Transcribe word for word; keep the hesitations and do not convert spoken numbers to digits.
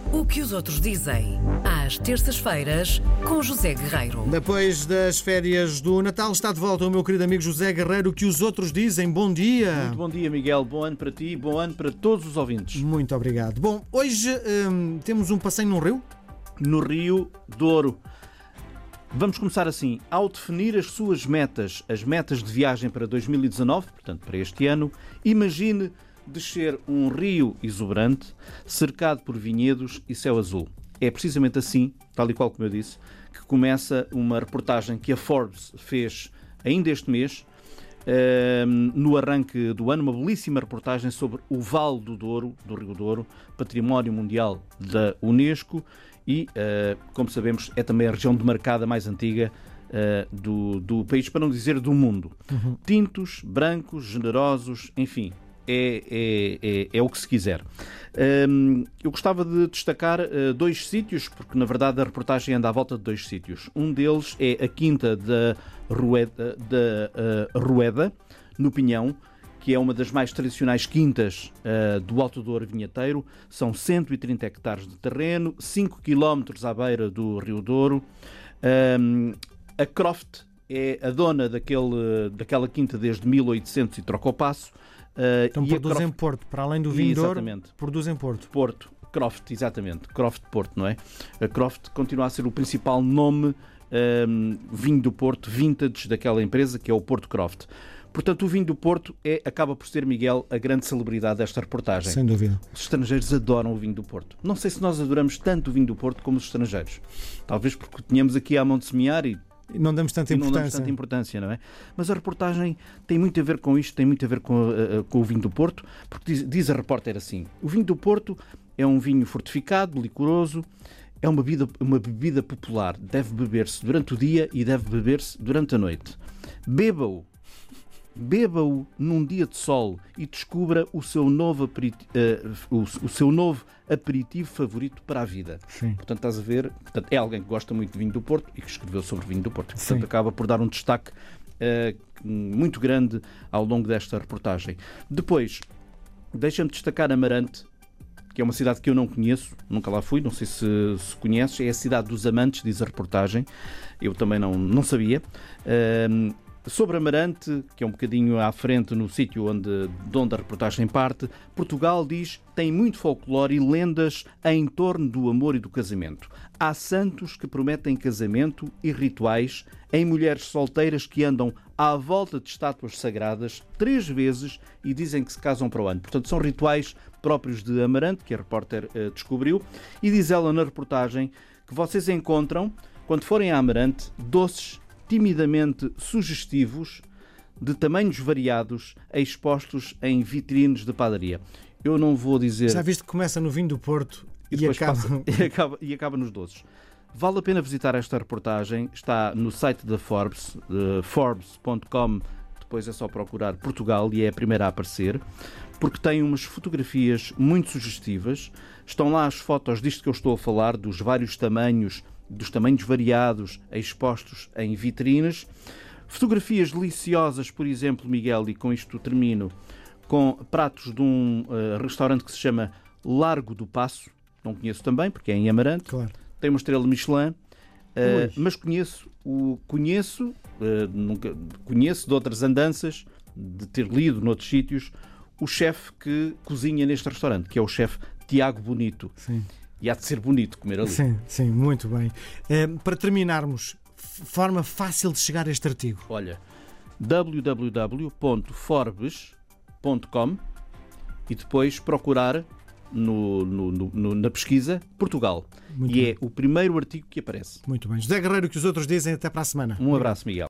O que os outros dizem, às terças-feiras, com José Guerreiro. Depois das férias do Natal, está de volta o meu querido amigo José Guerreiro. O que os outros dizem. Bom dia. Muito bom dia, Miguel. Bom ano para ti, bom ano para todos os ouvintes. Muito obrigado. Bom, hoje hum, temos um passeio num rio? No Rio Douro. Vamos começar assim. Ao definir as suas metas, as metas de viagem para dois mil e dezanove, portanto para este ano, imagine descer um rio exuberante, cercado por vinhedos e céu azul. É precisamente assim, tal e qual como eu disse, que começa uma reportagem que a Forbes fez ainda este mês, no arranque do ano, uma belíssima reportagem sobre o Vale do Douro, do Rio Douro, Património Mundial da Unesco e, como sabemos, é também a região demarcada mais antiga do, do país, para não dizer do mundo. Uhum. Tintos, brancos, generosos, enfim, é, é, é, é o que se quiser. Eu gostava de destacar dois sítios, porque na verdade a reportagem anda à volta de dois sítios. Um deles é a Quinta da Rueda, da, uh, Rueda no Pinhão, que é uma das mais tradicionais quintas uh, do Alto Douro vinheteiro. São cento e trinta hectares de terreno, cinco quilómetros à beira do Rio Douro. Um, a Croft é a dona daquele, daquela quinta desde mil e oitocentos e troca o passo. Uh, então e produz Croft... em Porto, para além do vinho Douro, produz em Porto. Porto, Croft, exatamente, Croft Porto, não é? A Croft continua a ser o principal nome um, vinho do Porto, vintage daquela empresa, que é o Porto Croft. Portanto, o vinho do Porto é, acaba por ser, Miguel, a grande celebridade desta reportagem. Sem dúvida. Os estrangeiros adoram o vinho do Porto. Não sei se nós adoramos tanto o vinho do Porto como os estrangeiros. Talvez porque tínhamos aqui a Monte Semear e não damos tanta não importância. damos tanta importância, não é? Mas a reportagem tem muito a ver com isto, tem muito a ver com, uh, com o vinho do Porto, porque diz, diz a repórter assim: o vinho do Porto é um vinho fortificado, licoroso, é uma bebida, uma bebida popular, deve beber-se durante o dia e deve beber-se durante a noite. Beba-o, beba-o num dia de sol e descubra o seu novo aperitivo, uh, o, o seu novo aperitivo favorito para a vida. Sim. Portanto, estás a ver, portanto, é alguém que gosta muito de vinho do Porto e que escreveu sobre vinho do Porto. Portanto, Sim. acaba por dar um destaque uh, muito grande ao longo desta reportagem. Depois, deixa-me destacar Amarante, que é uma cidade que eu não conheço, nunca lá fui, não sei se, se conheces, é a cidade dos amantes, diz a reportagem. Eu também não, não sabia. Uh, Sobre Amarante, que é um bocadinho à frente no sítio onde, de onde a reportagem parte, Portugal diz tem muito folclore e lendas em torno do amor e do casamento. Há santos que prometem casamento e rituais em mulheres solteiras que andam à volta de estátuas sagradas três vezes e dizem que se casam para o ano. Portanto, são rituais próprios de Amarante, que a repórter uh, descobriu, e diz ela na reportagem que vocês encontram, quando forem a Amarante, doces timidamente sugestivos, de tamanhos variados, expostos em vitrines de padaria. Eu não vou dizer... Já viste que começa no vinho do Porto e, e, acaba... Passa, e, acaba, e acaba nos doces. Vale a pena visitar esta reportagem, está no site da Forbes, uh, forbes ponto com, depois é só procurar Portugal e é a primeira a aparecer, porque tem umas fotografias muito sugestivas. Estão lá as fotos disto que eu estou a falar, dos vários tamanhos, dos tamanhos variados expostos em vitrines. Fotografias deliciosas, por exemplo, Miguel, e com isto termino, com pratos de um uh, restaurante que se chama Largo do Passo. Não conheço também, porque é em Amarante. Claro. Tem uma estrela Michelin, uh, mas conheço, o, conheço, uh, nunca, conheço de outras andanças, de ter lido noutros sítios, o chefe que cozinha neste restaurante, que é o chefe Tiago Bonito. Sim. E há de ser bonito comer ali. Sim, sim, muito bem. Uh, para terminarmos, forma fácil de chegar a este artigo. Olha, w w w ponto forbes ponto com e depois procurar no, no, no, na pesquisa Portugal. Muito e bem. É o primeiro artigo que aparece. Muito bem. José Guerreiro, que os outros dizem, até para a semana. Um abraço, Miguel.